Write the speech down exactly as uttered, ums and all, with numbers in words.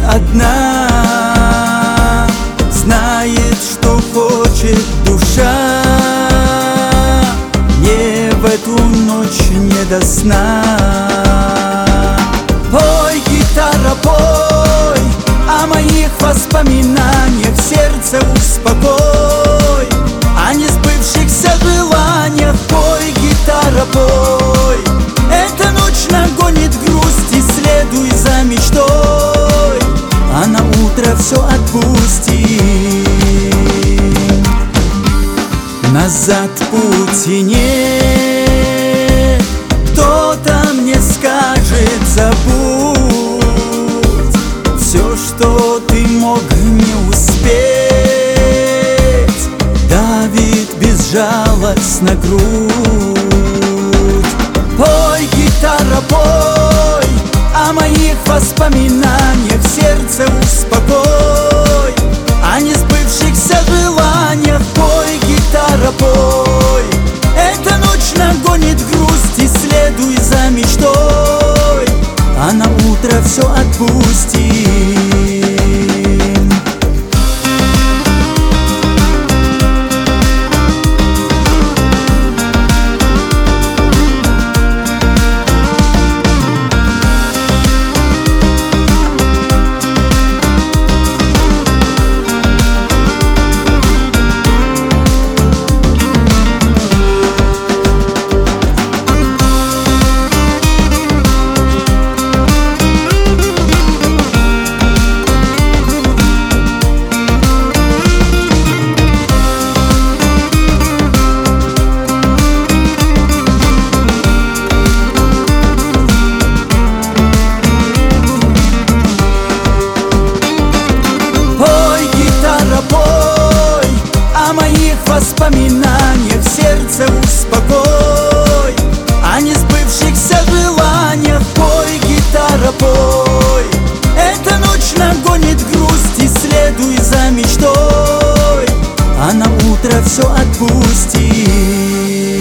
одна знает, что хочет душа. Мне в эту ночь не до сна. Пой, гитара, пой о моих воспоминаниях, сердце успокой, о несбывшихся желаниях. Пой, гитара, пой, эта ночь нагонит грусть, и следуй за мечтой, а на утро все отпусти. Назад пути нет, кто-то мне скажет: забудь все, что ты мог не успеть. Давит безжалостно грудь. Пой, гитара, пой о моих воспоминаниях, сердце успокой, о несбывшихся желаниях. Пой, гитара, пой, эта ночь нагонит грусть, и следуй за мечтой, а на утро все отпусти. Пой о моих воспоминаниях, сердце успокой, о несбывшихся желаниях. Пой, гитара, пой, эта ночь нагонит грусть, и следуй за мечтой, а на утро все отпусти.